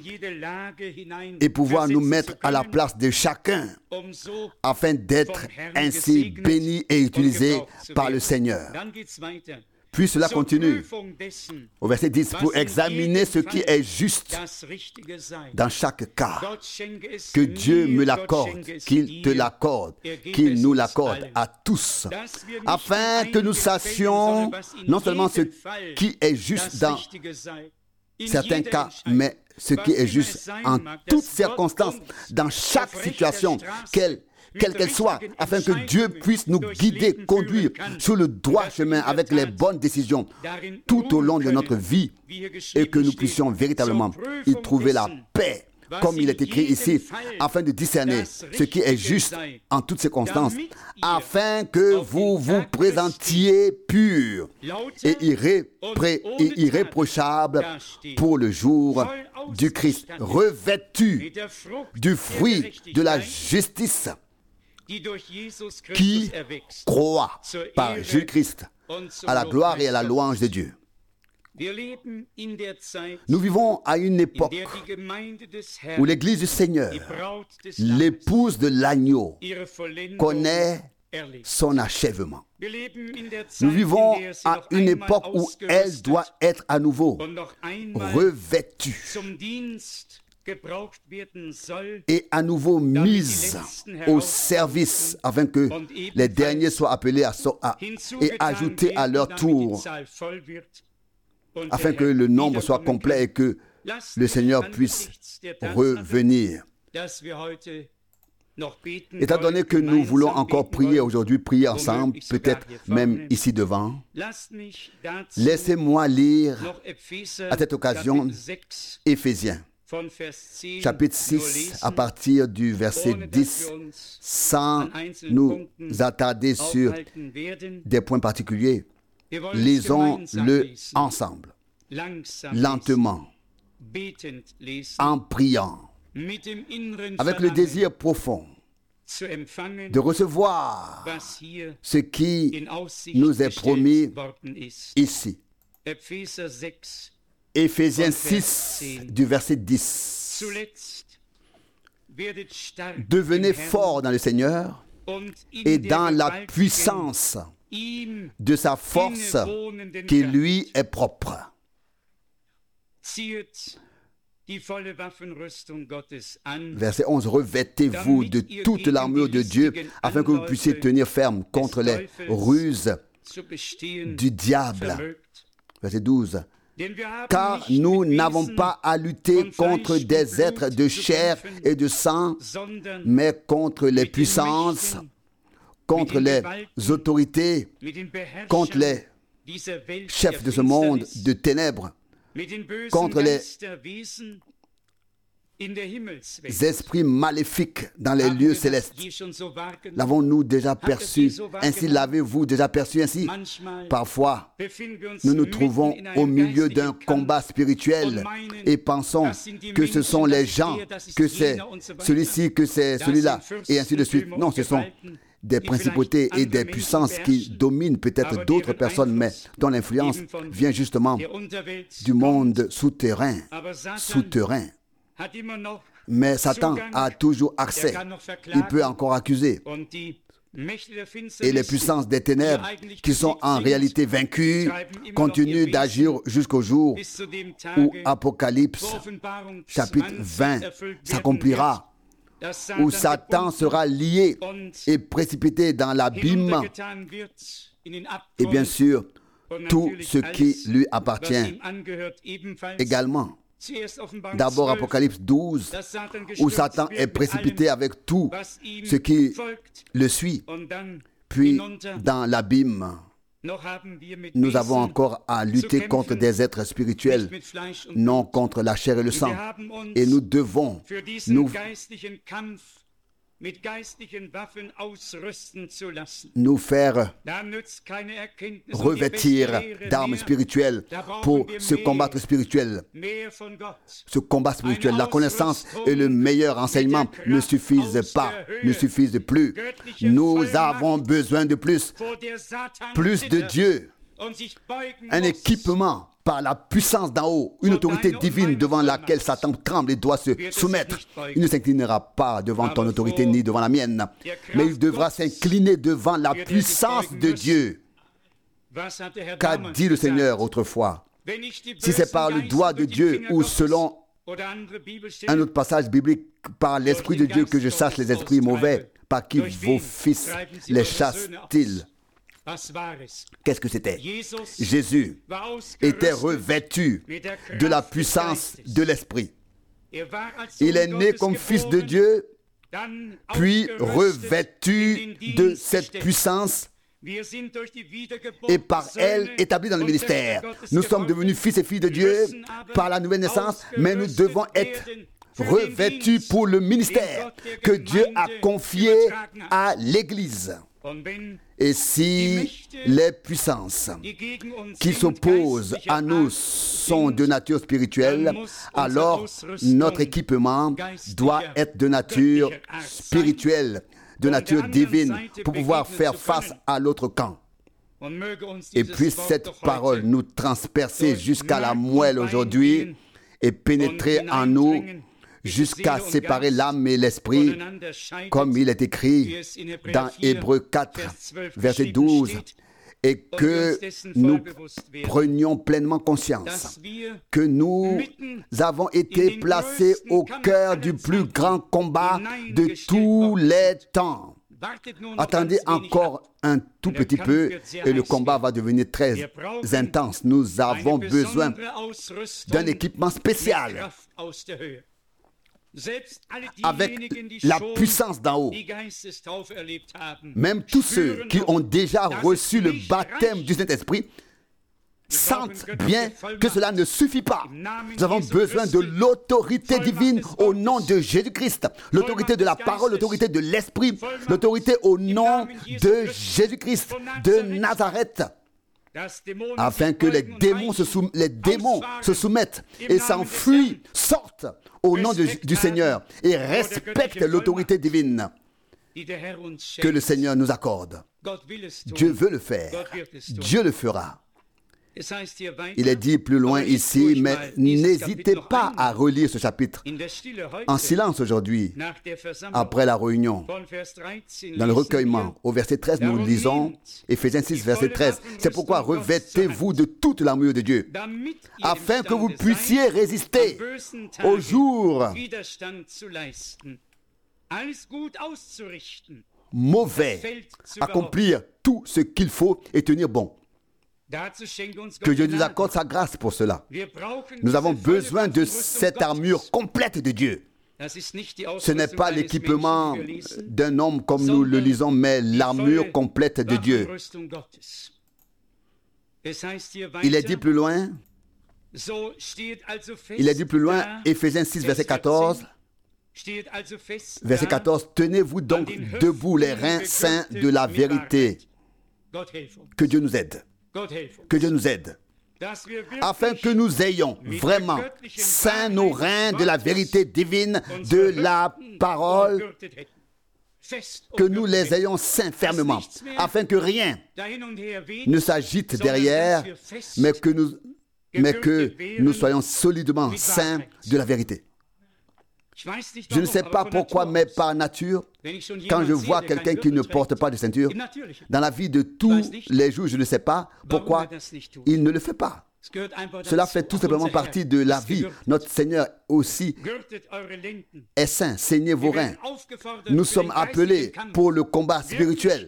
et pouvoir nous mettre à la place de chacun afin d'être ainsi bénis et utilisés par le Seigneur. Puis cela continue au verset 10, pour examiner ce qui est juste dans chaque cas. Que Dieu me l'accorde, qu'il te l'accorde, qu'il nous l'accorde à tous, afin que nous sachions non seulement ce qui est juste dans certains cas, mais ce qui est juste en toutes circonstances, dans chaque situation, quelle qu'elle soit, afin que Dieu puisse nous guider, conduire sur le droit chemin avec les bonnes décisions tout au long de notre vie et que nous puissions véritablement y trouver la paix, comme il est écrit ici, afin de discerner ce qui est juste en toutes circonstances, afin que vous vous présentiez purs et irréprochables pour le jour du Christ, revêtus du fruit de la justice qui croit par Jésus-Christ à la gloire et à la louange de Dieu. Nous vivons à une époque où l'Église du Seigneur, l'épouse de l'agneau, connaît son achèvement. Nous vivons à une époque où elle doit être à nouveau revêtue et à nouveau mise au service afin que les derniers soient appelés et ajoutés à leur tour afin que le nombre soit complet et que le Seigneur puisse revenir. Étant donné que nous voulons encore prier aujourd'hui, prier ensemble, peut-être même ici devant, laissez-moi lire à cette occasion Éphésiens chapitre 6, à partir du verset 10, sans nous attarder sur des points particuliers. Lisons-le ensemble, lentement, en priant, avec le désir profond de recevoir ce qui nous est promis ici. Éphésiens 6, du verset 10. Devenez forts dans le Seigneur et dans la puissance de sa force qui lui est propre. Verset 11. Revêtez-vous de toute l'armure de Dieu afin que vous puissiez tenir ferme contre les ruses du diable. Verset 12. Car nous n'avons pas à lutter contre des êtres de chair et de sang, mais contre les puissances, contre les autorités, contre les chefs de ce monde de ténèbres, contre les esprits maléfiques dans les lieux célestes. L'avons-nous déjà perçu? Ainsi l'avez-vous déjà perçu ainsi? Parfois, nous nous trouvons au milieu d'un combat spirituel et pensons que ce sont les gens, que c'est celui-ci, que c'est celui-là, et ainsi de suite. Non, ce sont des principautés et des puissances qui dominent peut-être d'autres personnes, mais dont l'influence vient justement du monde souterrain. Mais Satan a toujours accès. Il peut encore accuser. Et les puissances des ténèbres, qui sont en réalité vaincues, continuent d'agir jusqu'au jour où Apocalypse, chapitre 20, s'accomplira, où Satan sera lié et précipité dans l'abîme, et bien sûr, tout ce qui lui appartient également. D'abord Apocalypse 12, où Satan est précipité avec tout ce qui le suit. Puis dans l'abîme, nous avons encore à lutter contre des êtres spirituels, non contre la chair et le sang. Et nous devons nous faire revêtir d'armes spirituelles pour ce combat spirituel. Ce combat spirituel, la connaissance et le meilleur enseignement ne suffisent pas, ne suffisent plus. Nous avons besoin de plus de Dieu, un équipement par la puissance d'en haut, une autorité divine devant laquelle Satan tremble et doit se soumettre. Il ne s'inclinera pas devant ton autorité ni devant la mienne, mais il devra s'incliner devant la puissance de Dieu. Qu'a dit le Seigneur autrefois? Si c'est par le doigt de Dieu ou selon un autre passage biblique, par l'Esprit de Dieu que je chasse les esprits mauvais, par qui vos fils les chassent-ils? Qu'est-ce que c'était? Jésus était revêtu de la puissance de l'Esprit. Il est né comme fils de Dieu, puis revêtu de cette puissance et par elle établi dans le ministère. Nous sommes devenus fils et filles de Dieu par la nouvelle naissance, mais nous devons être revêtus pour le ministère que Dieu a confié à l'Église. Et si les puissances qui s'opposent à nous sont de nature spirituelle, alors notre équipement doit être de nature spirituelle, de nature divine, pour pouvoir faire face à l'autre camp. Et puisse cette parole nous transpercer jusqu'à la moelle aujourd'hui et pénétrer en nous jusqu'à séparer l'âme et l'esprit, comme il est écrit dans Hébreux 4, verset 12, et que nous prenions pleinement conscience que nous avons été placés au cœur du plus grand combat de tous les temps. Attendez encore un tout petit peu et le combat va devenir très intense. Nous avons besoin d'un équipement spécial avec la puissance d'en haut. Même tous ceux qui ont déjà reçu le baptême du Saint-Esprit sentent bien que cela ne suffit pas. Nous avons besoin de l'autorité divine au nom de Jésus-Christ, l'autorité de la parole, l'autorité de l'Esprit, l'autorité au nom de Jésus-Christ de Nazareth, afin que les démons se soumettent et s'enfuient, sortent au nom du Seigneur et respectent l'autorité divine que le Seigneur nous accorde. Dieu veut le faire. Dieu le fera. Il est dit plus loin ici, mais n'hésitez pas à relire ce chapitre en silence aujourd'hui, après la réunion, dans le recueillement. Au verset 13, nous lisons Éphésiens 6, verset 13. C'est pourquoi revêtez-vous de toute l'armure de Dieu, afin que vous puissiez résister au jour mauvais, accomplir tout ce qu'il faut et tenir bon. Que Dieu nous accorde sa grâce pour cela. Nous avons besoin de cette armure complète de Dieu. Ce n'est pas l'équipement d'un homme comme nous le lisons, mais l'armure complète de Dieu. Il est dit plus loin, Éphésiens 6, verset 14, tenez-vous donc debout les reins saints de la vérité. Que Dieu nous aide. Que Dieu nous aide. Afin que nous ayons vraiment saints nos reins de la vérité divine, de la parole, que nous les ayons saints fermement, afin que rien ne s'agite derrière, mais que nous soyons solidement saints de la vérité. Je ne sais pas pourquoi, mais par nature, quand je vois quelqu'un qui ne porte pas de ceinture, dans la vie de tous les jours, je ne sais pas pourquoi il ne le fait pas. Cela fait tout simplement partie de la vie. Notre Seigneur aussi est saint. Ceignez vos reins. Nous sommes appelés pour le combat spirituel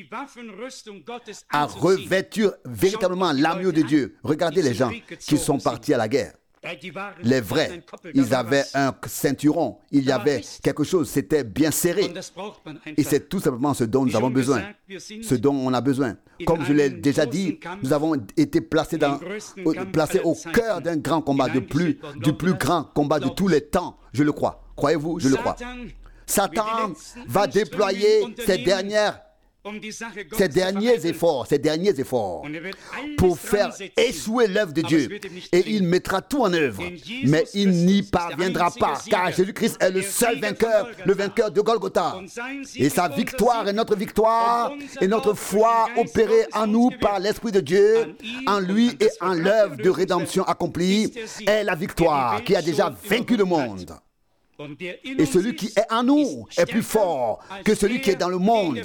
à revêtir véritablement l'armure de Dieu. Regardez les gens qui sont partis à la guerre. Les vrais, ils avaient un ceinturon, il y avait quelque chose, c'était bien serré. Et c'est tout simplement ce dont nous avons besoin, ce dont on a besoin. Comme je l'ai déjà dit, nous avons été placés au cœur d'un grand combat, du plus grand combat de tous les temps, je le crois. Croyez-vous? Je le crois. Satan va déployer ses derniers efforts pour faire échouer l'œuvre de Dieu. Et il mettra tout en œuvre. Mais il n'y parviendra pas, car Jésus-Christ est le seul vainqueur, le vainqueur de Golgotha. Et sa victoire est notre victoire, et notre foi opérée en nous par l'Esprit de Dieu, en lui et en l'œuvre de rédemption accomplie, est la victoire qui a déjà vaincu le monde. Et celui qui est en nous est plus fort que celui qui est dans le monde.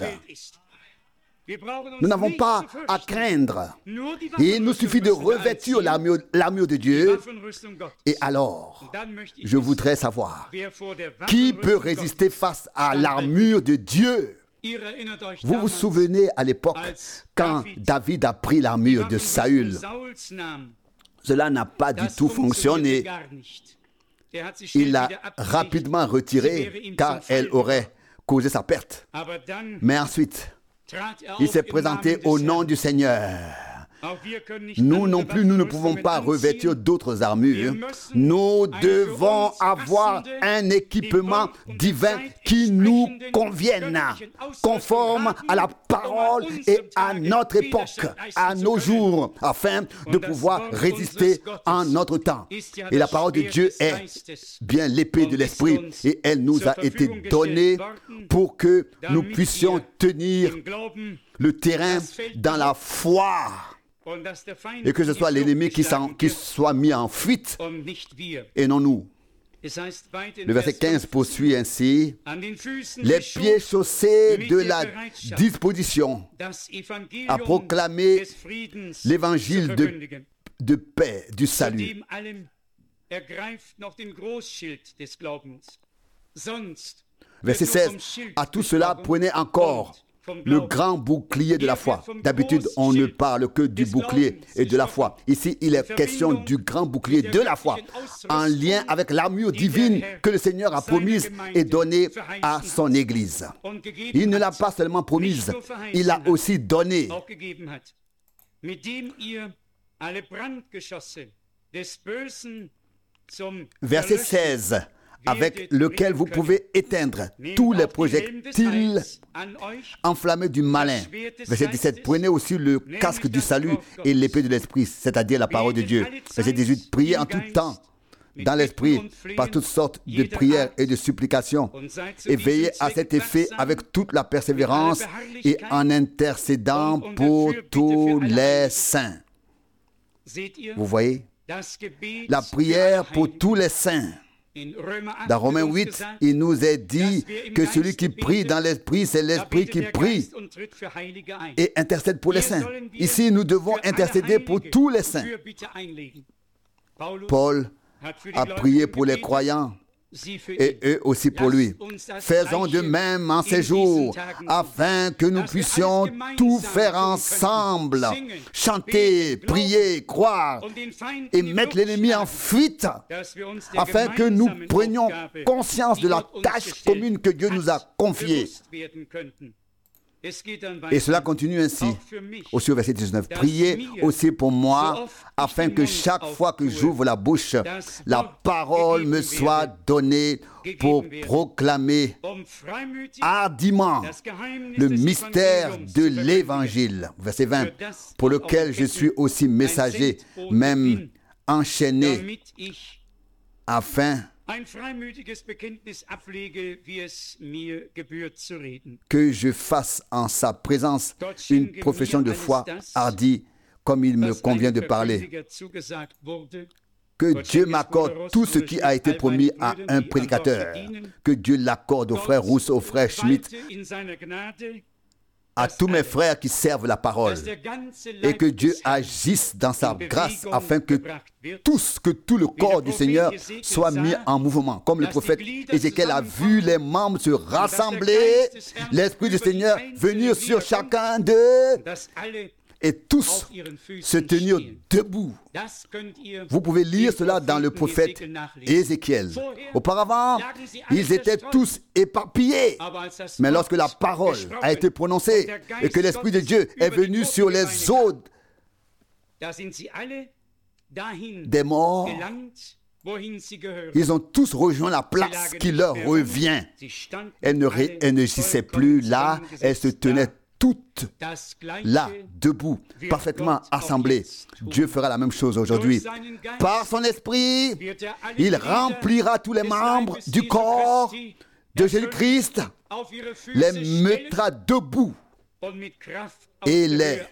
Nous n'avons pas à craindre. Il nous suffit de revêtir l'armure de Dieu. Et alors, je voudrais savoir, qui peut résister face à l'armure de Dieu? Vous vous souvenez à l'époque, quand David a pris l'armure de Saül, cela n'a pas du tout fonctionné. Il l'a rapidement retirée, car elle aurait causé sa perte. Mais ensuite, il s'est présenté au nom du Seigneur. Nous non plus, nous ne pouvons pas revêtir d'autres armures. Nous devons avoir un équipement divin qui nous convienne, conforme à la parole et à notre époque, à nos jours, afin de pouvoir résister en notre temps. Et la parole de Dieu est bien l'épée de l'Esprit, et elle nous a été donnée pour que nous puissions tenir le terrain dans la foi. Et que ce soit l'ennemi qui soit mis en fuite et non nous. Le verset 15 poursuit ainsi: les pieds chaussés de la disposition à proclamer l'évangile de paix, du salut. Verset 16, à tout cela prenez encore le grand bouclier de la foi. D'habitude, on ne parle que du bouclier et de la foi. Ici, il est question du grand bouclier de la foi, en lien avec l'armure divine que le Seigneur a promise et donnée à son Église. Il ne l'a pas seulement promise, il l'a aussi donnée. Verset 16. Avec lequel vous pouvez éteindre tous les projectiles enflammés du malin. Verset 17, prenez aussi le casque du salut et l'épée de l'esprit, c'est-à-dire la parole de Dieu. Verset 18, priez en tout temps dans l'esprit par toutes sortes de prières et de supplications, et veillez à cet effet avec toute la persévérance et en intercédant pour tous les saints. Vous voyez, la prière pour tous les saints. Dans Romains 8, il nous est dit que celui qui prie dans l'esprit, c'est l'esprit qui prie et intercède pour les saints. Ici, nous devons intercéder pour tous les saints. Paul a prié pour les croyants et eux aussi pour lui. Faisons de même en ces jours, afin que nous puissions tout faire ensemble, chanter, prier, croire et mettre l'ennemi en fuite, afin que nous prenions conscience de la tâche commune que Dieu nous a confiée. Et cela continue ainsi, aussi au verset 19. Priez aussi pour moi, afin que chaque fois que j'ouvre la bouche, la parole me soit donnée pour proclamer hardiment le mystère de l'Évangile. Verset 20. Pour lequel je suis aussi messager, même enchaîné, afin que je fasse en sa présence une profession de foi hardie, comme il me convient de parler. Que Dieu m'accorde tout ce qui a été promis à un prédicateur. Que Dieu l'accorde aux frères Rousseau, aux frères Schmitt, à tous mes frères qui servent la parole, et que Dieu agisse dans sa grâce afin que tout le corps du Seigneur soit mis en mouvement. Comme le prophète Ézéchiel a vu les membres se rassembler, l'Esprit du Seigneur venir sur chacun d'eux, et tous se tenir debout. Vous pouvez lire cela dans le prophète Ézéchiel. Auparavant, ils étaient tous éparpillés. Mais lorsque la parole a été prononcée et que l'Esprit de Dieu est venu sur les eaux des morts, ils ont tous rejoint la place qui leur revient. Elles ne gissaient plus là, elles se tenaient toutes là, debout, parfaitement assemblées. Dieu fera la même chose aujourd'hui. Par son esprit, il remplira tous les membres du corps de Jésus-Christ, les mettra debout et les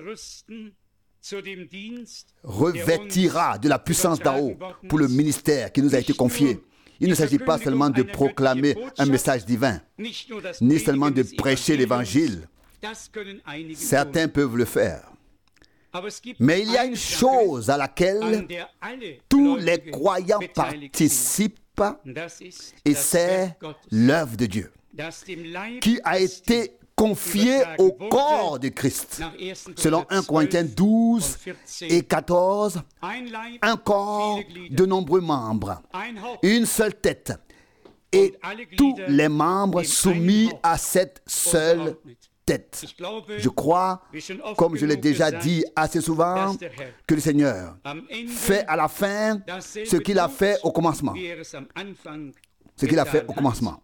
revêtira de la puissance d'en haut pour le ministère qui nous a été confié. Il ne s'agit pas seulement de proclamer un message divin, ni seulement de prêcher l'évangile. Certains peuvent le faire. Mais il y a une chose à laquelle tous les croyants participent, et c'est l'œuvre de Dieu, qui a été confiée au corps de Christ. Selon 1 Corinthiens 12 et 14, un corps de nombreux membres, une seule tête, et tous les membres soumis à cette seule tête. Je crois, comme je l'ai déjà dit assez souvent, que le Seigneur fait à la fin ce qu'il a fait au commencement. Ce qu'il a fait au commencement.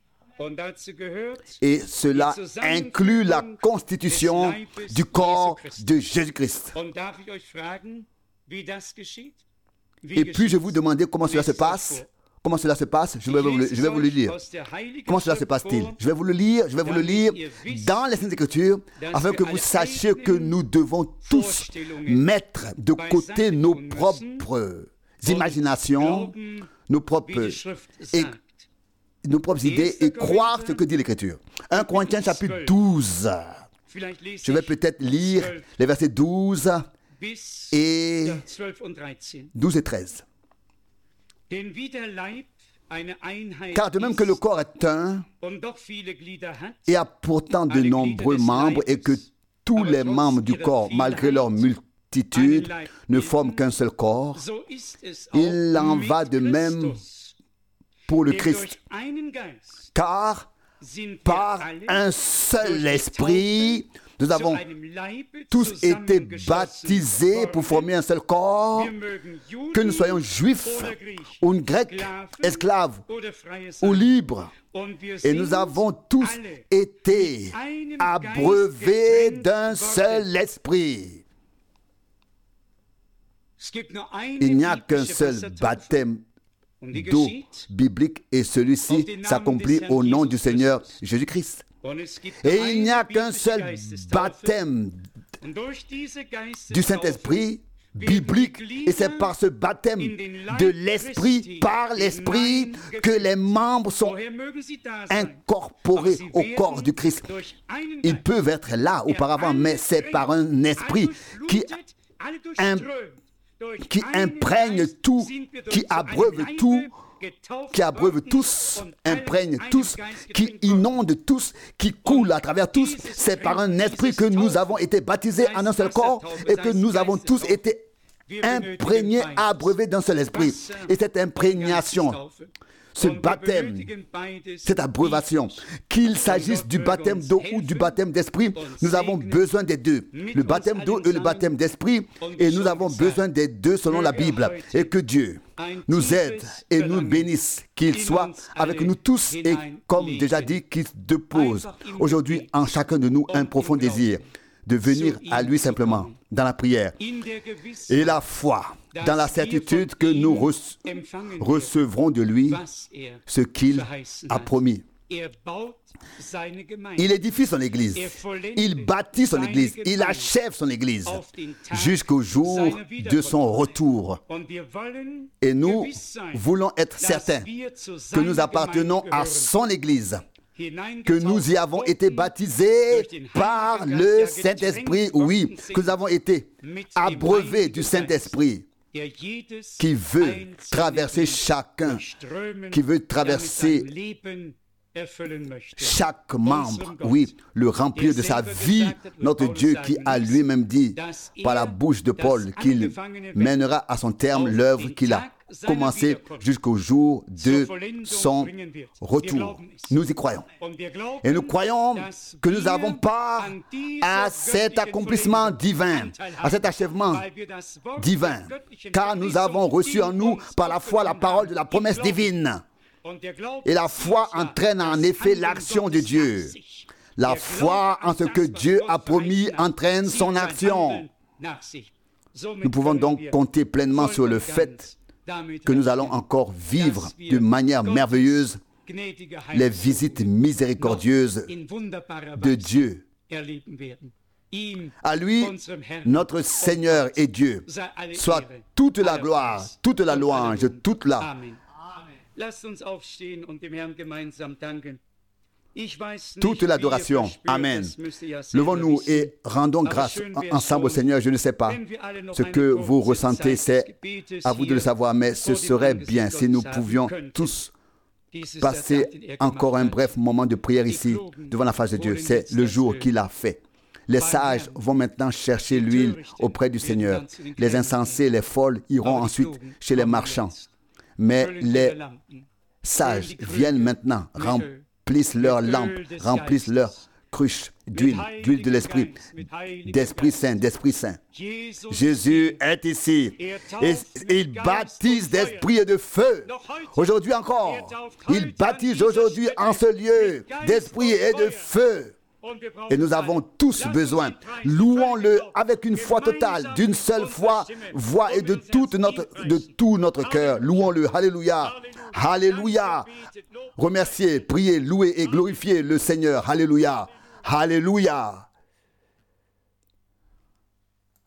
Et cela inclut la constitution du corps de Jésus-Christ. Et puis je vous demandais comment cela se passe. Comment cela se passe? Je vais vous le lire. Comment cela se passe-t-il? Je vais vous le lire dans les Saintes Écritures, afin que vous sachiez que nous devons tous mettre de côté nos propres imaginations, nos propres idées et croire ce que dit l'Écriture. 1 Corinthiens chapitre 12. Je vais peut-être lire les versets 12 et 13. Car de même que le corps est un et a pourtant de nombreux membres, et que tous les membres du corps, malgré leur multitude, ne forment qu'un seul corps, il en va de même pour le Christ. Car par un seul esprit, nous avons tous été baptisés pour former un seul corps, que nous soyons juifs ou grecs, esclaves ou libres. Et nous avons tous été abreuvés d'un seul esprit. Il n'y a qu'un seul baptême d'eau biblique, et celui-ci s'accomplit au nom du Seigneur Jésus-Christ. Et il n'y a qu'un seul baptême du Saint-Esprit biblique, et c'est par ce baptême de l'Esprit, par l'Esprit, que les membres sont incorporés au corps du Christ. Ils peuvent être là auparavant, mais c'est par un esprit qui imprègne tout, qui abreuve tout, qui abreuve tous, imprègne tous, qui inonde tous, qui coule à travers tous. C'est par un esprit que nous avons été baptisés en un seul corps et que nous avons tous été imprégnés, abreuvés d'un seul esprit. Et cette imprégnation, ce baptême, cette abreuvation, qu'il s'agisse du baptême d'eau ou du baptême d'esprit, nous avons besoin des deux. Le baptême d'eau et le baptême d'esprit, et nous avons besoin des deux selon la Bible. Et que Dieu nous aide et nous bénisse, qu'il soit avec nous tous et comme déjà dit, qu'il dépose aujourd'hui en chacun de nous un profond désir de venir à lui simplement dans la prière. Et la foi, dans la certitude que nous recevrons de lui ce qu'il a promis. Il édifie son Église, il bâtit son Église, il achève son Église jusqu'au jour de son retour. Et nous voulons être certains que nous appartenons à son Église, que nous y avons été baptisés par le Saint-Esprit, oui, que nous avons été abreuvés du Saint-Esprit, qui veut traverser chacun, qui veut traverser chaque membre, oui, le remplir de sa vie. Notre Dieu qui a lui-même dit par la bouche de Paul qu'il mènera à son terme l'œuvre qu'il a commencée jusqu'au jour de son retour. Nous y croyons. Et nous croyons que nous avons part à cet accomplissement divin, à cet achèvement divin, car nous avons reçu en nous par la foi la parole de la promesse divine. Et la foi entraîne en effet l'action de Dieu. La foi en ce que Dieu a promis entraîne son action. Nous pouvons donc compter pleinement sur le fait que nous allons encore vivre de manière merveilleuse les visites miséricordieuses de Dieu. À lui, notre Seigneur et Dieu, soit toute la gloire, toute la louange, toute la toute l'adoration. Amen. Levons-nous et rendons grâce ensemble au Seigneur. Je ne sais pas ce que vous ressentez, c'est à vous de le savoir, mais ce serait bien si nous pouvions tous passer encore un bref moment de prière ici, devant la face de Dieu. C'est le jour qu'il a fait. Les sages vont maintenant chercher l'huile auprès du Seigneur. Les insensés, les folles iront ensuite chez les marchands. Mais les sages viennent maintenant, remplissent leurs lampes, remplissent leurs cruches d'huile, d'huile de l'Esprit, d'Esprit Saint, d'Esprit Saint. Jésus est ici et il baptise d'esprit et de feu. Aujourd'hui encore, il baptise aujourd'hui en ce lieu d'esprit et de feu. Et nous avons tous besoin. Louons-le avec une foi totale, d'une seule voix et de tout notre cœur. Louons-le. Alléluia. Alléluia. Remerciez, priez, louez et glorifiez le Seigneur. Alléluia. Alléluia.